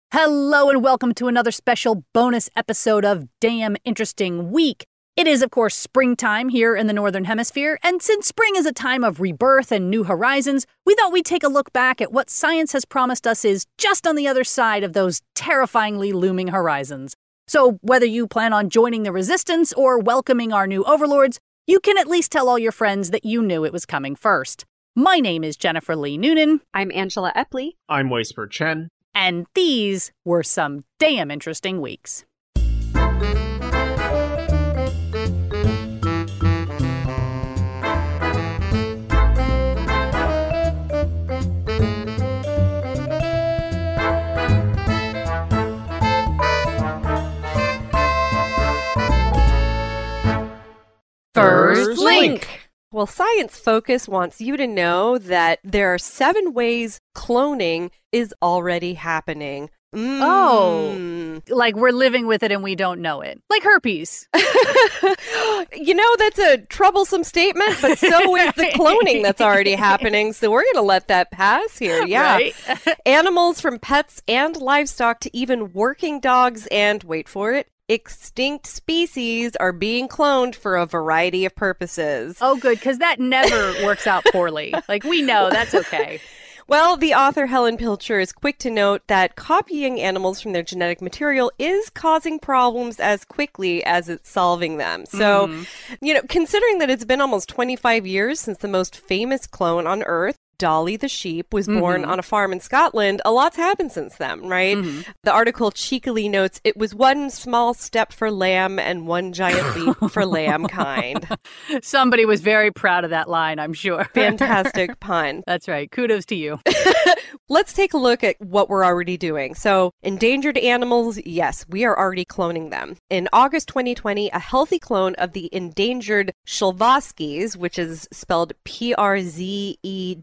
Hello and welcome to another special bonus episode of Damn Interesting Week. It is, of course, springtime here in the Northern Hemisphere, and since spring is a time of rebirth and new horizons, we thought we'd take a look back at what science has promised us is just on the other side of those terrifyingly looming horizons. So whether you plan on joining the resistance or welcoming our new overlords, you can at least tell all your friends that you knew it was coming first. My name is Jennifer Lee Noonan. I'm Angela Epley. I'm Weisper Chen. And these were some damn interesting weeks. First Link! Well, Science Focus wants you to know that there are 7 ways cloning is already happening. Oh, like we're living with it and we don't know it. Like herpes. You know, that's a troublesome statement, but so is the cloning that's already happening. So we're going to let that pass here. Yeah. Right? Animals from pets and livestock to even working dogs and, wait for it, extinct species are being cloned for a variety of purposes. Oh, good, because that never works out poorly. Like, we know that's okay. Well, the author Helen Pilcher is quick to note that copying animals from their genetic material is causing problems as quickly as it's solving them. So, you know, considering that it's been almost 25 years since the most famous clone on Earth, Dolly the sheep, was born on a farm in Scotland, a lot's happened since then, right? The article cheekily notes, it was one small step for lamb and one giant leap for lamb kind. Somebody was very proud of that line, I'm sure. Fantastic pun. That's right. Kudos to you. Let's take a look at what we're already doing. So, endangered animals, yes, we are already cloning them. In August 2020, a healthy clone of the endangered Shulvaskis, which is spelled Przewalski,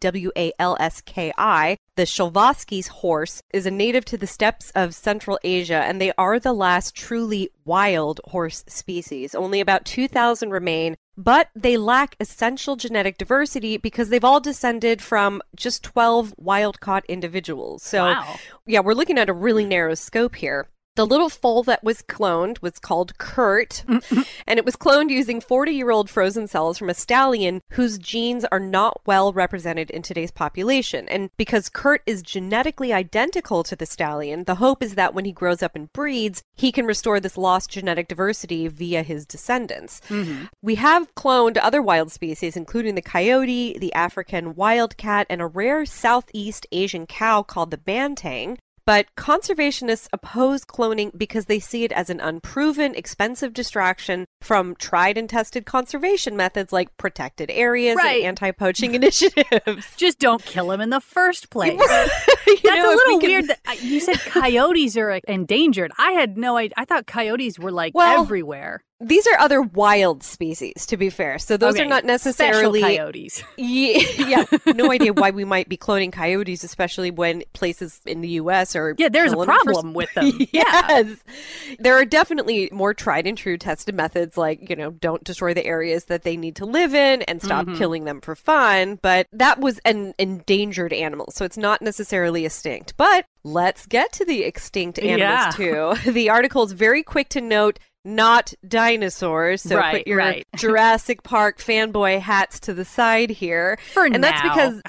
the Shulvaskis horse, is a native to the steppes of Central Asia, and they are the last truly wild horse species. Only about 2,000 remain, but they lack essential genetic diversity because they've all descended from just 12 wild-caught individuals. So, yeah, we're looking at a really narrow scope here. The little foal that was cloned was called Kurt, and it was cloned using 40-year-old frozen cells from a stallion whose genes are not well represented in today's population. And because Kurt is genetically identical to the stallion, the hope is that when he grows up and breeds, he can restore this lost genetic diversity via his descendants. We have cloned other wild species, including the coyote, the African wildcat, and a rare Southeast Asian cow called the banteng. But conservationists oppose cloning because they see it as an unproven, expensive distraction from tried and tested conservation methods like protected areas and anti-poaching initiatives. Just don't kill him in the first place. That's a little weird that you said coyotes are endangered. I had no idea. I thought coyotes were like everywhere. These are other wild species, to be fair. So those are not necessarily special coyotes. Yeah, no idea why we might be cloning coyotes, especially when places in the U.S. are there's a problem with them. Yes, there are definitely more tried and true tested methods, like don't destroy the areas that they need to live in and stop killing them for fun. But that was an endangered animal, so it's not necessarily extinct. But let's get to the extinct animals too. The article is very quick to note. Not dinosaurs, so put your Jurassic Park fanboy hats to the side here. And that's because,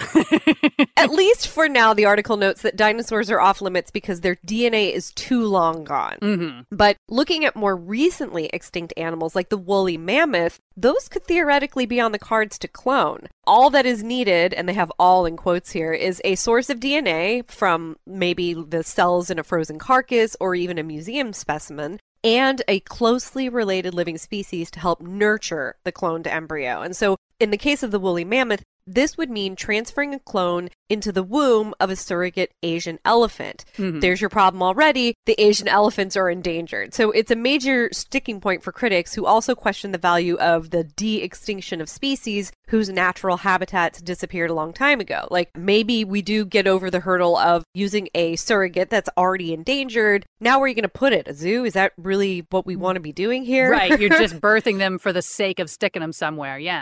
at least for now, the article notes that dinosaurs are off limits because their DNA is too long gone. But looking at more recently extinct animals like the woolly mammoth, those could theoretically be on the cards to clone. All that is needed, and they have all in quotes here, is a source of DNA from maybe the cells in a frozen carcass or even a museum specimen, and a closely related living species to help nurture the cloned embryo. And so in the case of the woolly mammoth, this would mean transferring a clone into the womb of a surrogate Asian elephant. There's your problem already. The Asian elephants are endangered. So it's a major sticking point for critics who also question the value of the de-extinction of species whose natural habitats disappeared a long time ago. Like, maybe we do get over the hurdle of using a surrogate that's already endangered. Now where are you going to put it? A zoo? Is that really what we want to be doing here? Right. You're just birthing them for the sake of sticking them somewhere. Yeah. Exactly.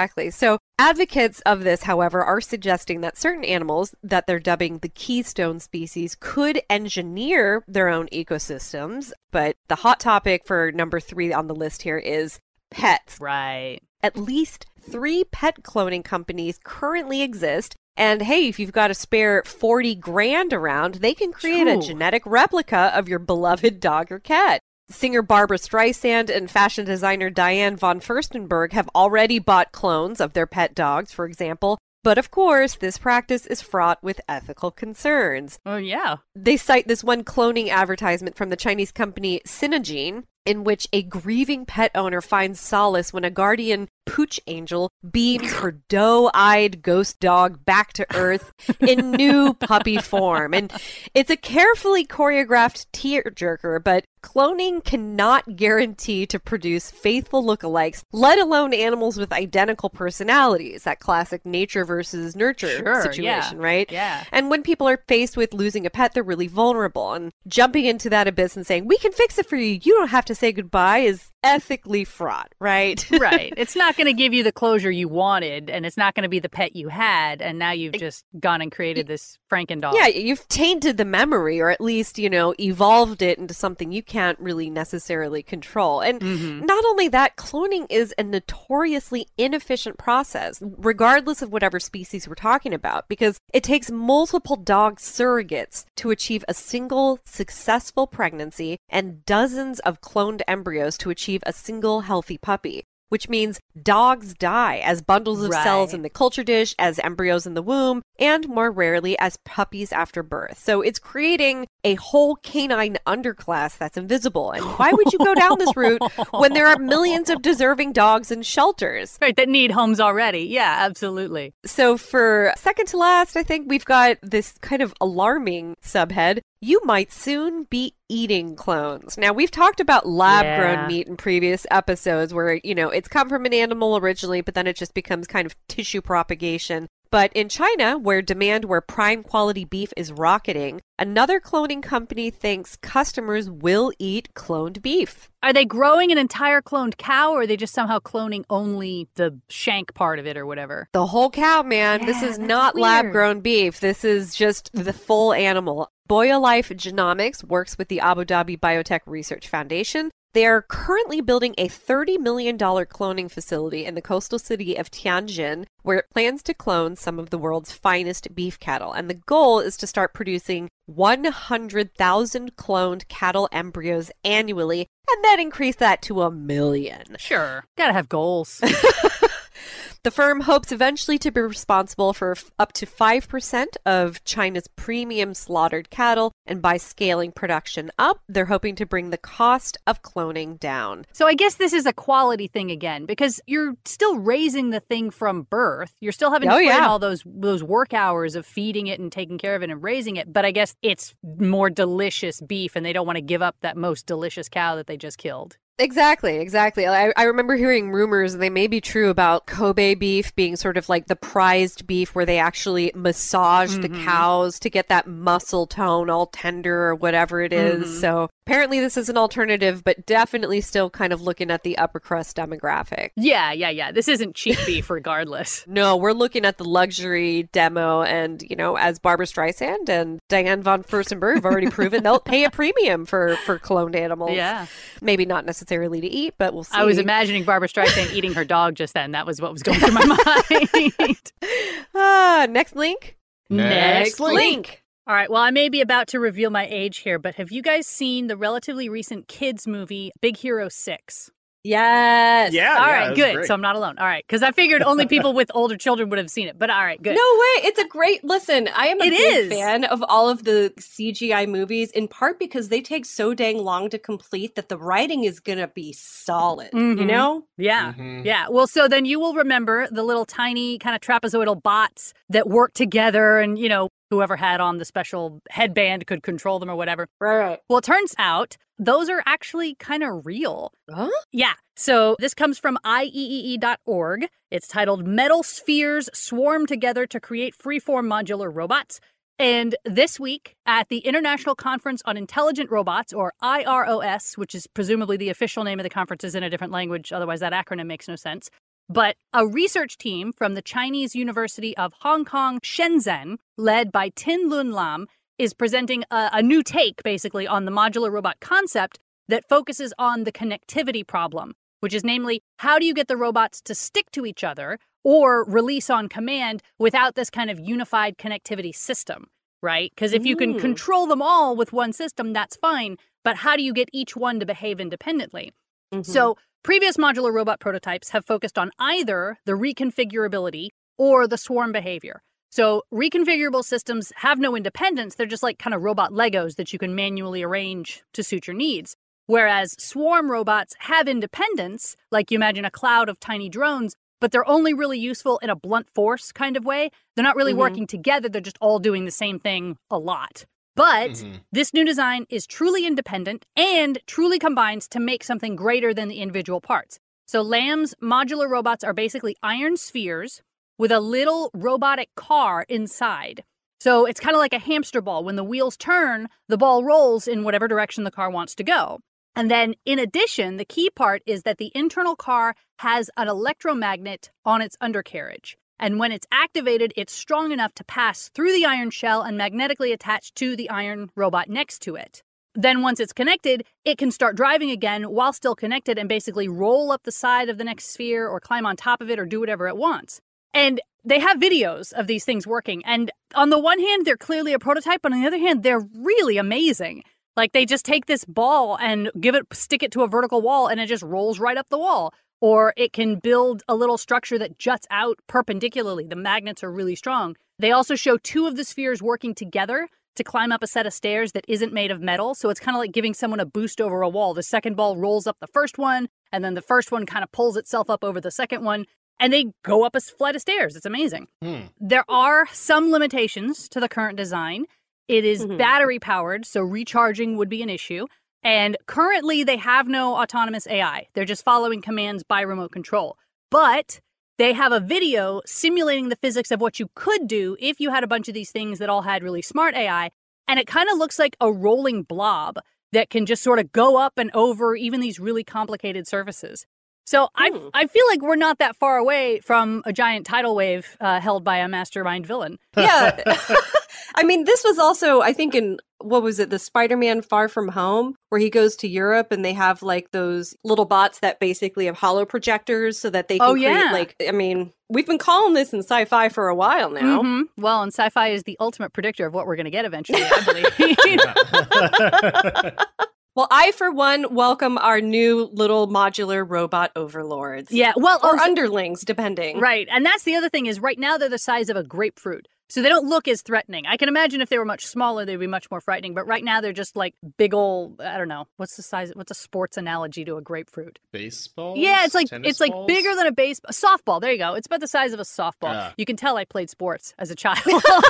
exactly. So advocates of this, however, are suggesting that certain animals that they're dubbing the keystone species could engineer their own ecosystems. But the hot topic for number 3 on the list here is pets. Right. At least 3 pet cloning companies currently exist. And hey, if you've got a spare 40 grand around, they can create a genetic replica of your beloved dog or cat. Singer Barbara Streisand and fashion designer Diane von Furstenberg have already bought clones of their pet dogs, for example. But of course, this practice is fraught with ethical concerns. Oh, yeah. They cite this one cloning advertisement from the Chinese company Cinegene, in which a grieving pet owner finds solace when a guardian pooch angel beams her doe-eyed ghost dog back to Earth in new puppy form. And it's a carefully choreographed tearjerker, but cloning cannot guarantee to produce faithful lookalikes, let alone animals with identical personalities. That classic nature versus nurture situation, right? Yeah. And when people are faced with losing a pet, they're really vulnerable. And jumping into that abyss and saying, we can fix it for you, you don't have to say goodbye, is ethically fraught, right? Right. It's not going to give you the closure you wanted, and it's not going to be the pet you had, and now you've just gone and created this Franken-doll. Yeah, you've tainted the memory, or at least, evolved it into something you can't really necessarily control. And not only that, cloning is a notoriously inefficient process, regardless of whatever species we're talking about, because it takes multiple dog surrogates to achieve a single successful pregnancy and dozens of cloned embryos to achieve a single healthy puppy. Which means dogs die as bundles of cells in the culture dish, as embryos in the womb, and more rarely as puppies after birth. So it's creating a whole canine underclass that's invisible. And why would you go down this route when there are millions of deserving dogs in shelters? Right, that need homes already. Yeah, absolutely. So for second to last, I think we've got this kind of alarming subhead. You might soon be eating clones. Now, we've talked about lab-grown meat in previous episodes where, it's come from an animal originally, but then it just becomes kind of tissue propagation. But in China, where prime quality beef is rocketing, another cloning company thinks customers will eat cloned beef. Are they growing an entire cloned cow, or are they just somehow cloning only the shank part of it or whatever? The whole cow, man. Yeah, this is not weird. lab-grown beef. This is just the full animal. BioLife Genomics works with the Abu Dhabi Biotech Research Foundation. They are currently building a $30 million cloning facility in the coastal city of Tianjin, where it plans to clone some of the world's finest beef cattle. And the goal is to start producing 100,000 cloned cattle embryos annually, and then increase that to 1 million. Sure. Gotta have goals. The firm hopes eventually to be responsible for up to 5% of China's premium slaughtered cattle, and by scaling production up, they're hoping to bring the cost of cloning down. So I guess this is a quality thing again, because you're still raising the thing from birth. You're still having to put in all those work hours of feeding it and taking care of it and raising it. But I guess it's more delicious beef, and they don't want to give up that most delicious cow that they just killed. Exactly. I remember hearing rumors, and they may be true, about Kobe beef being sort of like the prized beef where they actually massage the cows to get that muscle tone all tender or whatever it is. So apparently this is an alternative, but definitely still kind of looking at the upper crust demographic. Yeah. This isn't cheap beef regardless. No, we're looking at the luxury demo, and, as Barbara Streisand and Diane von Furstenberg have already proven, they'll pay a premium for cloned animals. Yeah. Maybe not necessarily to eat, but we'll see. I was imagining Barbara Streisand eating her dog just then. That was what was going through my mind. Next link. Next link. All right, well, I may be about to reveal my age here, but have you guys seen the relatively recent kids movie, Big Hero 6? Yes. Yeah. All right, good. Great. So I'm not alone. All right, because I figured only people with older children would have seen it. But all right, good. No way. It's a great listen. I am a big fan of all of the CGI movies, in part because they take so dang long to complete that the writing is going to be solid, you know? Yeah. Yeah. Well, so then you will remember the little tiny kind of trapezoidal bots that work together, and, whoever had on the special headband could control them or whatever. Right. Well, it turns out those are actually kind of real. Huh? Yeah. So this comes from IEEE.org. It's titled Metal Spheres Swarm Together to Create Freeform Modular Robots. And this week at the International Conference on Intelligent Robots, or IROS, which is presumably the official name of the conference, is in a different language, otherwise that acronym makes no sense, But a research team from the Chinese University of Hong Kong, Shenzhen, led by Tin Lun Lam, is presenting a new take, basically, on the modular robot concept that focuses on the connectivity problem, which is namely, how do you get the robots to stick to each other or release on command without this kind of unified connectivity system, right? Because if you can control them all with one system, that's fine. But how do you get each one to behave independently? So previous modular robot prototypes have focused on either the reconfigurability or the swarm behavior. So reconfigurable systems have no independence. They're just like kind of robot Legos that you can manually arrange to suit your needs. Whereas swarm robots have independence, like you imagine a cloud of tiny drones, but they're only really useful in a blunt force kind of way. They're not really working together. They're just all doing the same thing a lot. But this new design is truly independent and truly combines to make something greater than the individual parts. So Lam's modular robots are basically iron spheres with a little robotic car inside. So it's kind of like a hamster ball. When the wheels turn, the ball rolls in whatever direction the car wants to go. And then in addition, the key part is that the internal car has an electromagnet on its undercarriage. And when it's activated, it's strong enough to pass through the iron shell and magnetically attach to the iron robot next to it. Then once it's connected, it can start driving again while still connected and basically roll up the side of the next sphere or climb on top of it or do whatever it wants. And they have videos of these things working. And on the one hand, they're clearly a prototype. But on the other hand, they're really amazing. Like they just take this ball and stick it to a vertical wall and it just rolls right up the wall. Or it can build a little structure that juts out perpendicularly. The magnets are really strong. They also show two of the spheres working together to climb up a set of stairs that isn't made of metal. So it's kind of like giving someone a boost over a wall. The second ball rolls up the first one, and then the first one kind of pulls itself up over the second one, and they go up a flight of stairs. It's amazing. There are some limitations to the current design. It is battery powered, so recharging would be an issue. And currently, they have no autonomous AI. They're just following commands by remote control. But they have a video simulating the physics of what you could do if you had a bunch of these things that all had really smart AI. And it kind of looks like a rolling blob that can just sort of go up and over even these really complicated surfaces. So I feel like we're not that far away from a giant tidal wave held by a mastermind villain. Yeah. I mean, this was also, I think, in, what was it, the Spider-Man Far From Home, where he goes to Europe and they have like those little bots that basically have hollow projectors so that they can create, like, I mean, we've been calling this in sci-fi for a while now. Well, and sci-fi is the ultimate predictor of what we're going to get eventually, I believe. Well, I, for one, welcome our new little modular robot overlords. Yeah, well, or underlings, depending. Right, and that's the other thing is right now they're the size of a grapefruit. So they don't look as threatening. I can imagine if they were much smaller, they'd be much more frightening. But right now they're just like big old, I don't know, what's a sports analogy to a grapefruit? Baseball? Yeah, it's like bigger than a baseball. Softball, there you go. It's about the size of a softball. Yeah. You can tell I played sports as a child.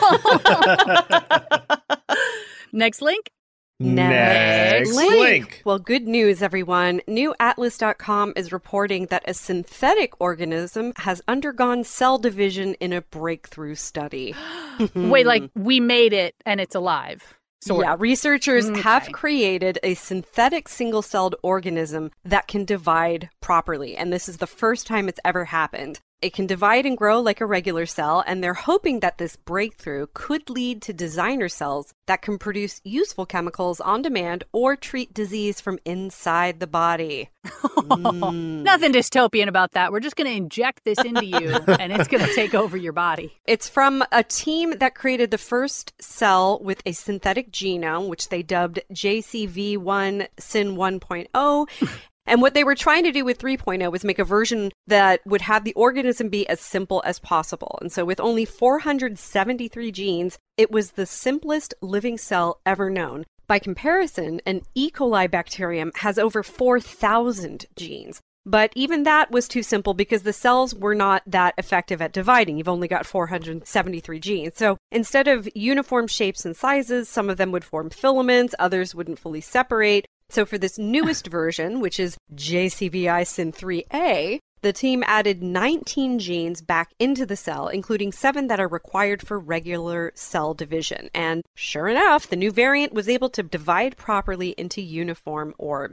Next link. Next link. Well, good news, everyone. NewAtlas.com is reporting that a synthetic organism has undergone cell division in a breakthrough study. Wait, like we made it and it's alive? Yeah, researchers have created a synthetic single-celled organism that can divide properly. And this is the first time it's ever happened. It can divide and grow like a regular cell, and they're hoping that this breakthrough could lead to designer cells that can produce useful chemicals on demand or treat disease from inside the body. Nothing dystopian about that. We're just going to inject this into you, and it's going to take over your body. It's from a team that created the first cell with a synthetic genome, which they dubbed JCV1 Syn 1.0. And what they were trying to do with 3.0 was make a version that would have the organism be as simple as possible. And so with only 473 genes, it was the simplest living cell ever known. By comparison, an E. coli bacterium has over 4,000 genes. But even that was too simple because the cells were not that effective at dividing. You've only got 473 genes. So instead of uniform shapes and sizes, some of them would form filaments, others wouldn't fully separate. So for this newest version, which is JCVI Syn 3A, the team added 19 genes back into the cell, including 7 that are required for regular cell division. And sure enough, the new variant was able to divide properly into uniform orbs.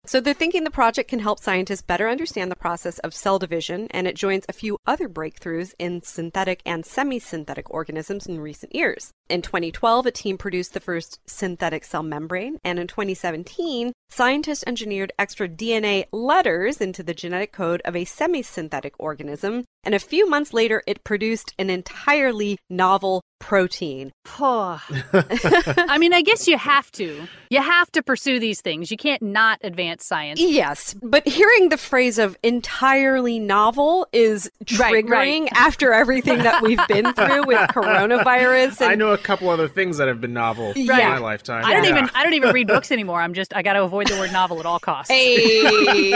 So they're thinking the project can help scientists better understand the process of cell division, and it joins a few other breakthroughs in synthetic and semi-synthetic organisms in recent years. In 2012, a team produced the first synthetic cell membrane, and in 2017, scientists engineered extra DNA letters into the genetic code of a semi-synthetic organism, and a few months later, it produced an entirely novel protein. I mean, I guess you have to. You have to pursue these things. You can't not advance science. Yes, but hearing the phrase of entirely novel is triggering after everything that we've been through with coronavirus. I know a couple other things that have been novel in my lifetime. I don't even read books anymore. I got to avoid the word novel at all costs. Hey.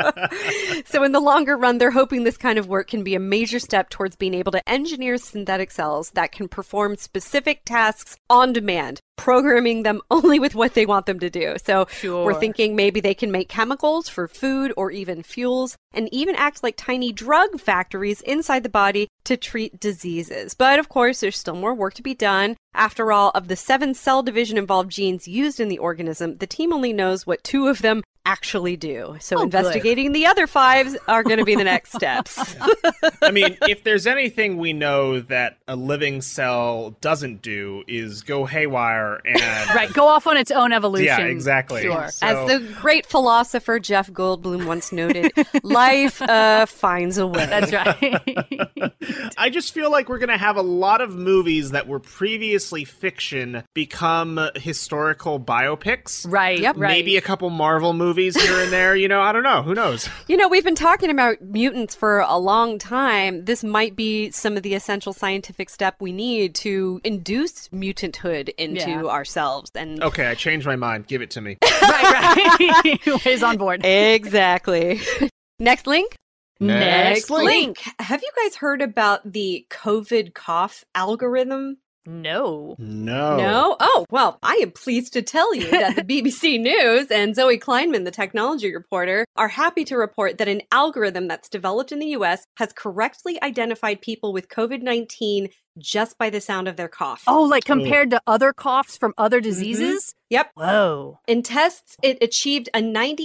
So in the longer run, they're hoping this kind of work can be a major step towards being able to engineer synthetic cells that can perform specific tasks on demand, programming them only with what they want them to do. So we're thinking maybe they can make chemicals for food or even fuels, and even act like tiny drug factories inside the body to treat diseases. But of course, there's still more work to be done. After all, of the 7 cell division involved genes used in the organism, the team only knows what 2 of them actually do. So investigating the other 5 are going to be the next steps. I mean, if there's anything we know that a living cell doesn't do is go haywire and... go off on its own evolution. Yeah, exactly. Sure. So... As the great philosopher Jeff Goldblum once noted, life finds a way. That's right. I just feel like we're going to have a lot of movies that were previously fiction become historical biopics. Right. Yep. Maybe a couple Marvel movies here and there, I don't know. Who knows? We've been talking about mutants for a long time. This might be some of the essential scientific step we need to induce mutanthood into ourselves. And okay, I changed my mind. Give it to me. Right. Is on board. Exactly. Next link. Next link. Have you guys heard about the COVID cough algorithm? No. No? Oh, well, I am pleased to tell you that the BBC News and Zoe Kleinman, the technology reporter, are happy to report that an algorithm that's developed in the US has correctly identified people with COVID-19 just by the sound of their cough. Oh, like compared to other coughs from other diseases? Mm-hmm. Yep. Whoa. In tests, it achieved a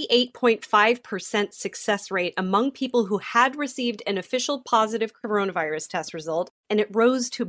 98.5% success rate among people who had received an official positive coronavirus test result, and it rose to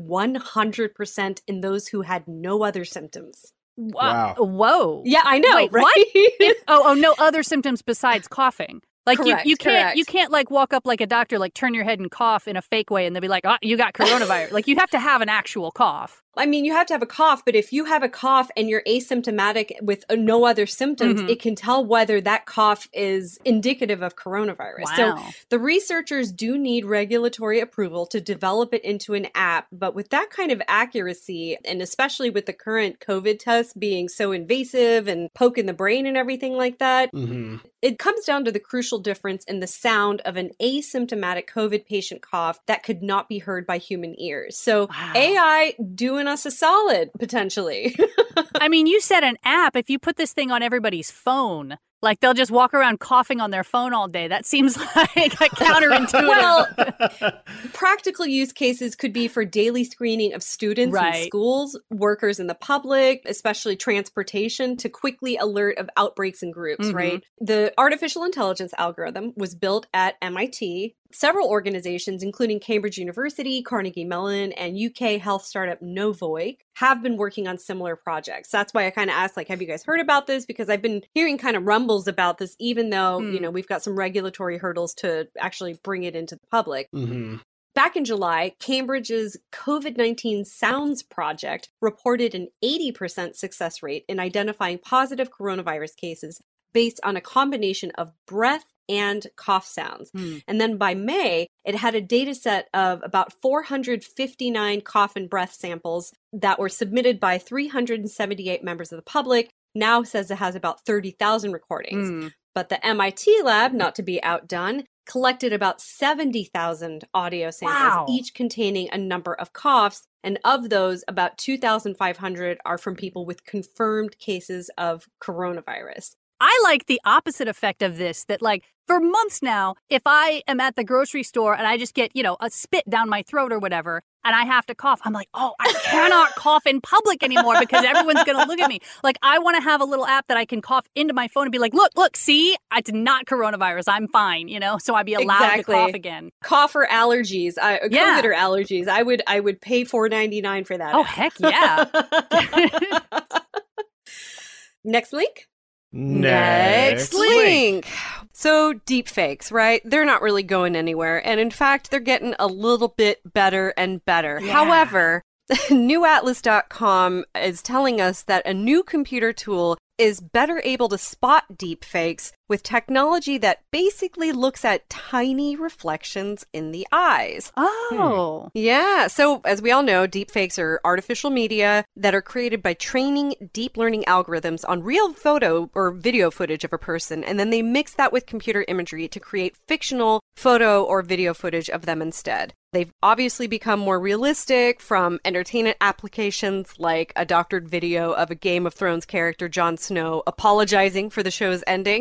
100% in those who had no other symptoms. Wow. Whoa. Yeah, I know, Wait, right? What? No other symptoms besides coughing. Like Correct, you can't like walk up like a doctor, like turn your head and cough in a fake way and they'll be like, oh, you got coronavirus. Like you have to have an actual cough. I mean, you have to have a cough, but if you have a cough and you're asymptomatic with no other symptoms, it can tell whether that cough is indicative of coronavirus. Wow. So the researchers do need regulatory approval to develop it into an app. But with that kind of accuracy, and especially with the current COVID tests being so invasive and poke in the brain and everything like that, it comes down to the crucial difference in the sound of an asymptomatic COVID patient cough that could not be heard by human ears. So AI doing us a solid, potentially. I mean, you said an app. If you put this thing on everybody's phone, like they'll just walk around coughing on their phone all day. That seems like a counterintuitive. Well, practical use cases could be for daily screening of students in schools, workers in the public, especially transportation, to quickly alert of outbreaks in groups, right? The artificial intelligence algorithm was built at MIT. Several organizations, including Cambridge University, Carnegie Mellon, and UK health startup Novoik, have been working on similar projects. That's why I kind of asked, like, have you guys heard about this? Because I've been hearing kind of rumbles about this, even though, we've got some regulatory hurdles to actually bring it into the public. Back in July, Cambridge's COVID-19 Sounds Project reported an 80% success rate in identifying positive coronavirus cases based on a combination of breath and cough sounds. And then by May, it had a data set of about 459 cough and breath samples that were submitted by 378 members of the public. Now says it has about 30,000 recordings. But the MIT lab, not to be outdone, collected about 70,000 audio samples, each containing a number of coughs. And of those, about 2,500 are from people with confirmed cases of coronavirus. I like the opposite effect of this, that like for months now, if I am at the grocery store and I just get, a spit down my throat or whatever, and I have to cough, I'm like, oh, I cannot cough in public anymore because everyone's going to look at me. Like, I want to have a little app that I can cough into my phone and be like, look, see, I did not coronavirus. I'm fine, so I'd be allowed to cough again. Cough or allergies, COVID or allergies. I would pay $4.99 for that. Oh, heck yeah. Next link. Next link. So deepfakes, right? They're not really going anywhere. And in fact, they're getting a little bit better and better. Yeah. However, NewAtlas.com is telling us that a new computer tool is better able to spot deepfakes with technology that basically looks at tiny reflections in the eyes. Oh. Yeah. So as we all know, deepfakes are artificial media that are created by training deep learning algorithms on real photo or video footage of a person. And then they mix that with computer imagery to create fictional photo or video footage of them instead. They've obviously become more realistic, from entertainment applications like a doctored video of a Game of Thrones character, Jon Snow, apologizing for the show's ending,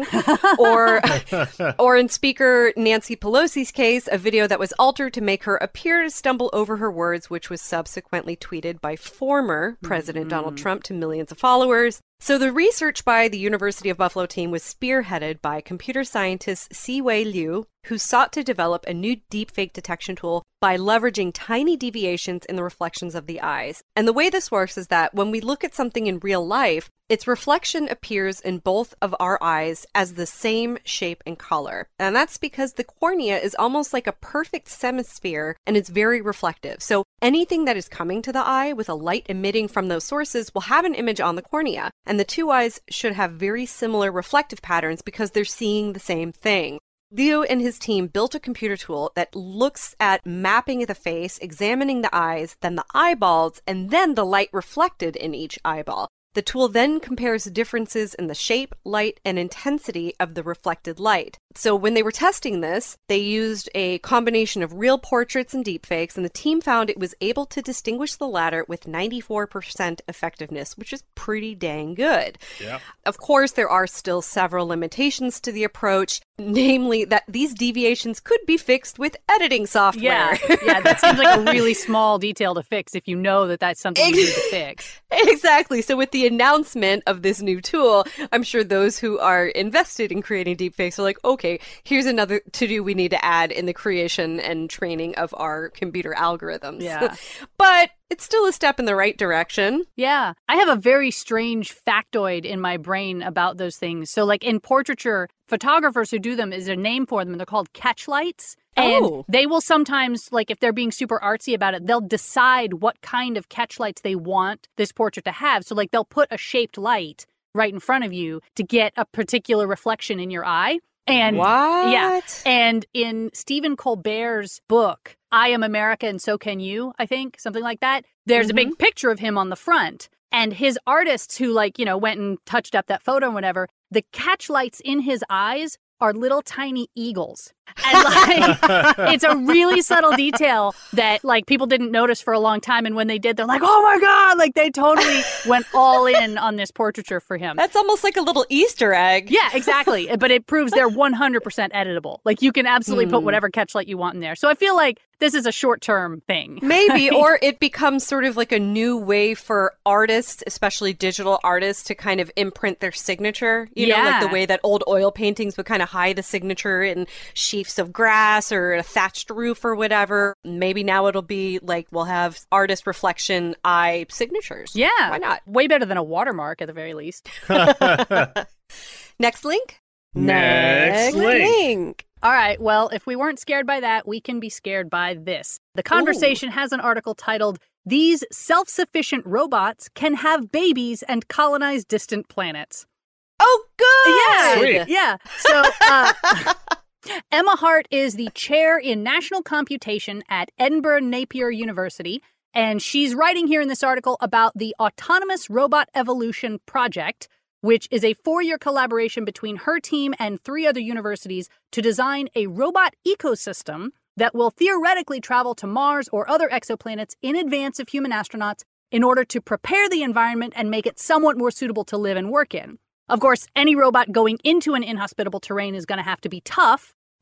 or in Speaker Nancy Pelosi's case, a video that was altered to make her appear to stumble over her words, which was subsequently tweeted by former President Donald Trump to millions of followers. So the research by the University of Buffalo team was spearheaded by computer scientist Siwei Liu, who sought to develop a new deepfake detection tool by leveraging tiny deviations in the reflections of the eyes. And the way this works is that when we look at something in real life, its reflection appears in both of our eyes as the same shape and color. And that's because the cornea is almost like a perfect semisphere and it's very reflective. So anything that is coming to the eye with a light emitting from those sources will have an image on the cornea. And the two eyes should have very similar reflective patterns because they're seeing the same thing. Liu and his team built a computer tool that looks at mapping the face, examining the eyes, then the eyeballs, and then the light reflected in each eyeball. The tool then compares differences in the shape, light, and intensity of the reflected light. So when they were testing this, they used a combination of real portraits and deepfakes, and the team found it was able to distinguish the latter with 94% effectiveness, which is pretty dang good. Yeah. Of course, there are still several limitations to the approach, namely that these deviations could be fixed with editing software. Yeah, that seems like a really small detail to fix if you know that that's something you need to fix. Exactly. So with the announcement of this new tool, I'm sure those who are invested in creating deepfakes are like, okay, here's another to-do we need to add in the creation and training of our computer algorithms. Yeah. But it's still a step in the right direction. Yeah. I have a very strange factoid in my brain about those things. So like in portraiture, photographers who do them, is a name for them, and they're called catchlights. And they will sometimes, like if they're being super artsy about it, they'll decide what kind of catchlights they want this portrait to have. So like they'll put a shaped light right in front of you to get a particular reflection in your eye. And what? Yeah. And in Stephen Colbert's book, I Am America and So Can You, I think, something like that, there's a big picture of him on the front. And his artists who went and touched up that photo and whatever, the catchlights in his eyes are little tiny eagles. And it's a really subtle detail that people didn't notice for a long time. And when they did, they're like, oh my God, they totally went all in on this portraiture for him. That's almost like a little Easter egg. Yeah, exactly. But it proves they're 100% editable. You can absolutely put whatever catchlight you want in there. So I feel like this is a short-term thing. Maybe, or it becomes sort of like a new way for artists, especially digital artists, to kind of imprint their signature. You know, like the way that old oil paintings would kind of hide a signature in sheafs of grass or a thatched roof or whatever. Maybe now it'll be we'll have artist reflection eye signatures. Yeah. Why not? Way better than a watermark at the very least. Next link? Next link. All right, well, if we weren't scared by that, we can be scared by this. The Conversation has an article titled, "These Self-Sufficient Robots Can Have Babies and Colonize Distant Planets." Oh, good! Yeah, Sweet. Yeah. So, Emma Hart is the chair in National Computation at Edinburgh Napier University, and she's writing here in this article about the Autonomous Robot Evolution Project, which is a 4-year collaboration between her team and 3 other universities to design a robot ecosystem that will theoretically travel to Mars or other exoplanets in advance of human astronauts in order to prepare the environment and make it somewhat more suitable to live and work in. Of course, any robot going into an inhospitable terrain is going to have to be tough,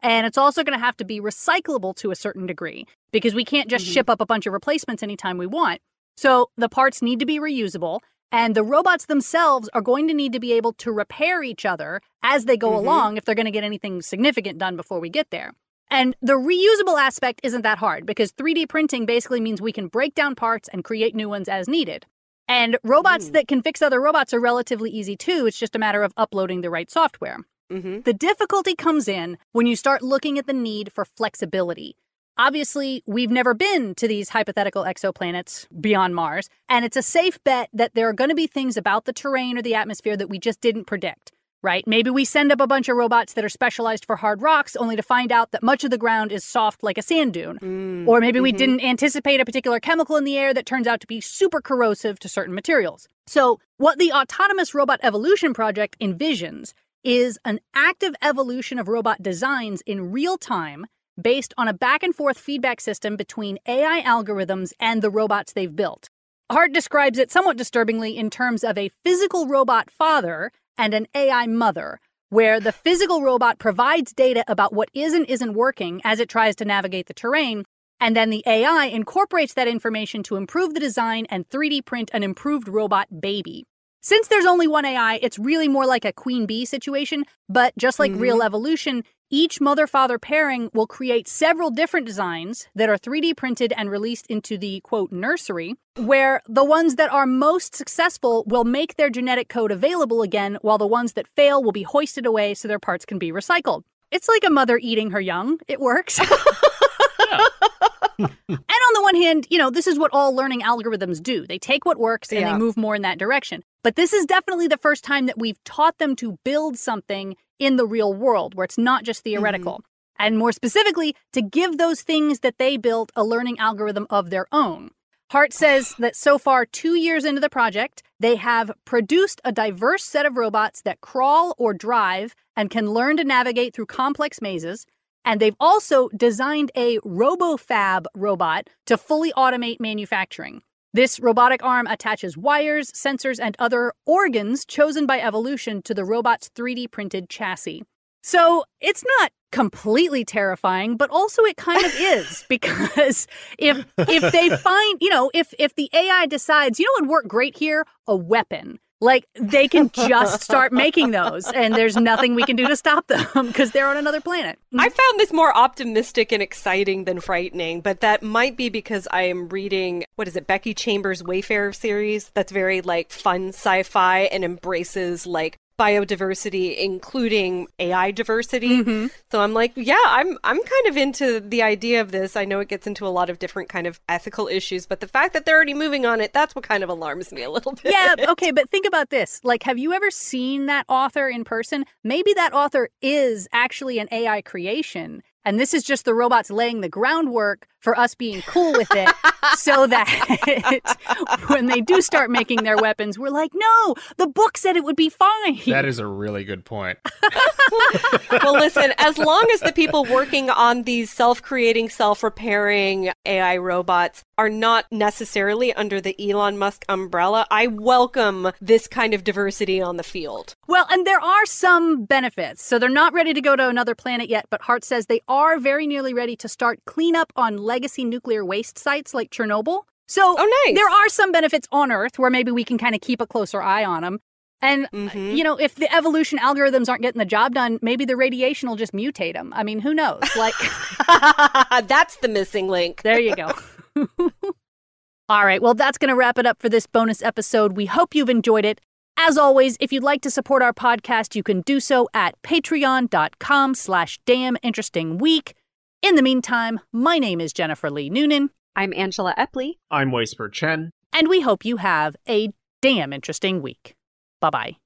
And it's also going to have to be recyclable to a certain degree because we can't just ship up a bunch of replacements anytime we want. So the parts need to be reusable. And the robots themselves are going to need to be able to repair each other as they go along if they're going to get anything significant done before we get there. And the reusable aspect isn't that hard because 3D printing basically means we can break down parts and create new ones as needed. And robots that can fix other robots are relatively easy too. It's just a matter of uploading the right software. The difficulty comes in when you start looking at the need for flexibility. Obviously, we've never been to these hypothetical exoplanets beyond Mars, and it's a safe bet that there are going to be things about the terrain or the atmosphere that we just didn't predict, right? Maybe we send up a bunch of robots that are specialized for hard rocks only to find out that much of the ground is soft like a sand dune. Or maybe we didn't anticipate a particular chemical in the air that turns out to be super corrosive to certain materials. So what the Autonomous Robot Evolution Project envisions is an active evolution of robot designs in real time based on a back-and-forth feedback system between AI algorithms and the robots they've built. Hart describes it somewhat disturbingly in terms of a physical robot father and an AI mother, where the physical robot provides data about what is and isn't working as it tries to navigate the terrain, and then the AI incorporates that information to improve the design and 3D print an improved robot baby. Since there's only one AI, it's really more like a queen bee situation, but just like real evolution, each mother-father pairing will create several different designs that are 3D printed and released into the, quote, nursery, where the ones that are most successful will make their genetic code available again, while the ones that fail will be hoisted away so their parts can be recycled. It's like a mother eating her young. It works. And on the one hand, you know, this is what all learning algorithms do. They take what works and they move more in that direction. But this is definitely the first time that we've taught them to build something in the real world where it's not just theoretical. And more specifically, to give those things that they built a learning algorithm of their own. Hart says that so far, 2 years into the project, they have produced a diverse set of robots that crawl or drive and can learn to navigate through complex mazes. And they've also designed a RoboFab robot to fully automate manufacturing. This robotic arm attaches wires, sensors, and other organs chosen by evolution to the robot's 3D printed chassis. So it's not completely terrifying, but also it kind of is, because if they find, you know, if the AI decides, you know what would work great here? A weapon. Like, they can just start making those, and there's nothing we can do to stop them because they're on another planet. I found this more optimistic and exciting than frightening, but that might be because I am reading, Becky Chambers' Wayfarer series that's very, like, fun sci-fi and embraces, like, biodiversity, including AI diversity. So I'm like, yeah, I'm kind of into the idea of this. I know it gets into a lot of different kind of ethical issues, but the fact that they're already moving on it, that's what kind of alarms me a little bit. Yeah, okay, but think about this. Like, have you ever seen that author in person? Maybe that author is actually an AI creation, and this is just the robots laying the groundwork for us being cool with it so that when they do start making their weapons, we're like, no, the book said it would be fine. That is a really good point. Well, listen, as long as the people working on these self-creating, self-repairing AI robots are not necessarily under the Elon Musk umbrella, I welcome this kind of diversity on the field. Well, and there are some benefits. So they're not ready to go to another planet yet, but Hart says they are very nearly ready to start cleanup on legacy nuclear waste sites like Chernobyl. So nice. There are some benefits on Earth where maybe we can kind of keep a closer eye on them. And, you know, if the evolution algorithms aren't getting the job done, maybe the radiation will just mutate them. I mean, who knows? Like, that's the missing link. There you go. All right. Well, that's going to wrap it up for this bonus episode. We hope you've enjoyed it. As always, if you'd like to support our podcast, you can do so at patreon.com/damninterestingweek. In the meantime, my name is Jennifer Lee Noonan. I'm Angela Epley. I'm Weisper Chen. And we hope you have a damn interesting week. Bye-bye.